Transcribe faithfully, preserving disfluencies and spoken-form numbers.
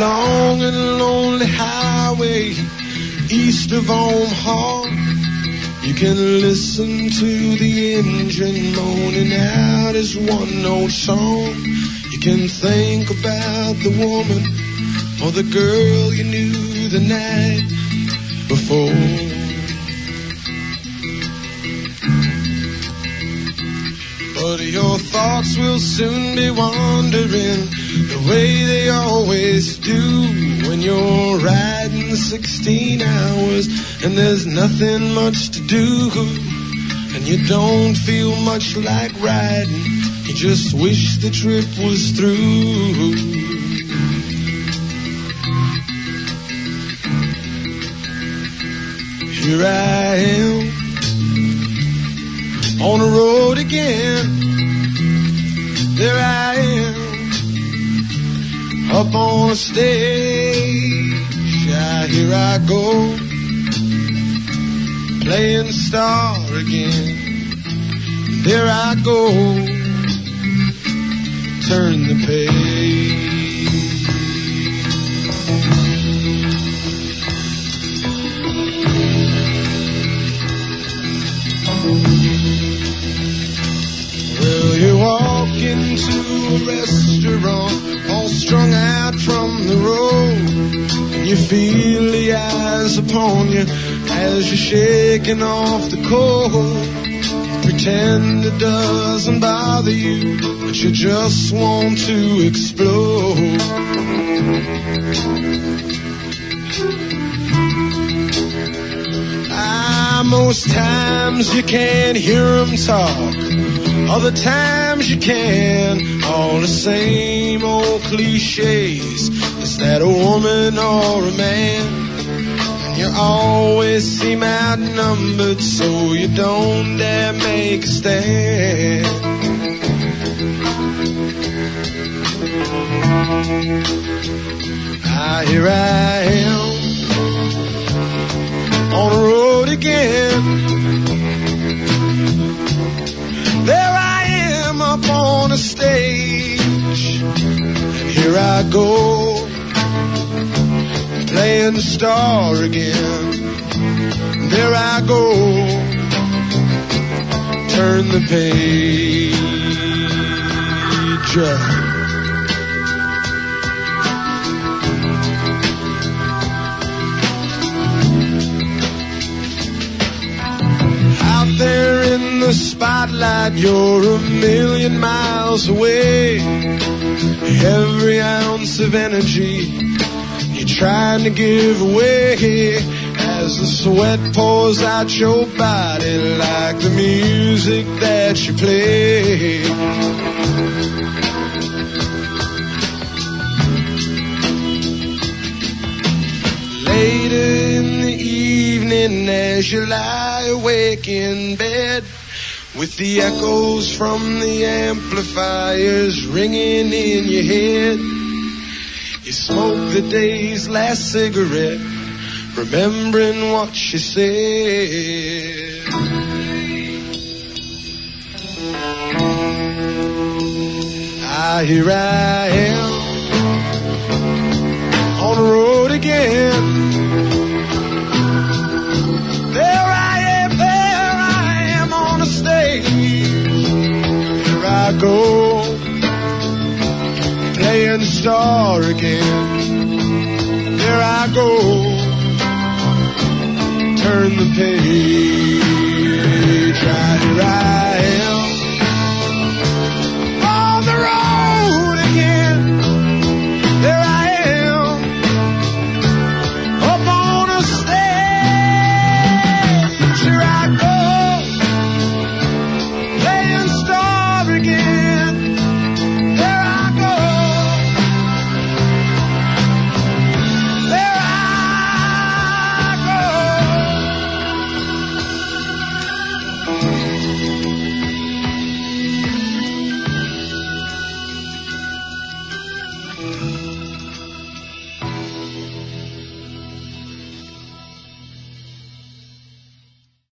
long and lonely highway east of Omaha. You can listen to the engine moaning out his one-note song. You can think about the woman or the girl you knew the night before. But your thoughts will soon be wandering the way they always do when you're riding sixteen hours and there's nothing much to do, and you don't feel much like riding. You just wish the trip was through. Here I am on the road again. There I am up on a stage. Ah, here I go, playing the star again. There I go, turn the page. Well, you walk into a restaurant all strung out from the road, and you feel the eyes upon you as you're shaking off the cold. Pretend it doesn't bother you, but you just want to explode. Ah, most times you can't hear them talk, other times you can. All the same old cliches. Is that a woman or a man? And you always seem outnumbered, so you don't dare make a stand. Ah, here I am on the road again. There I am up on a stage, and here I go, playing the star again. There I go, turn the page. Out there in the spotlight, you're a million miles away. Every ounce of energy you're trying to give away as the sweat pours out your body like the music that you play. Later in the evening as you lie awake in bed, with the echoes from the amplifiers ringing in your head, you smoke the day's last cigarette, remembering what she said. Ah, here I am on the road again. There I am, there I am on a stage. Here I go, playing the star again. There I go, turn the page. Right, right.